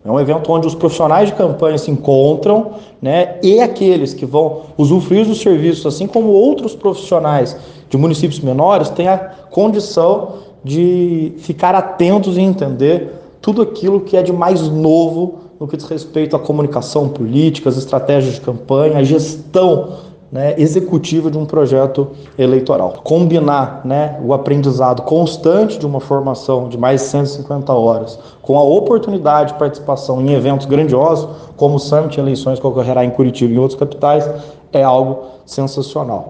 É um evento onde os profissionais de campanha se encontram, né, e aqueles que vão usufruir dos serviços, assim como outros profissionais de municípios menores, têm a condição de ficar atentos e entender tudo aquilo que é de mais novo no que diz respeito à comunicação política, às estratégias de campanha, à gestão, né, executiva de um projeto eleitoral. Combinar, né, o aprendizado constante de uma formação de mais de 150 horas com a oportunidade de participação em eventos grandiosos, como o Summit Eleições, que ocorrerá em Curitiba e em outras capitais, é algo sensacional.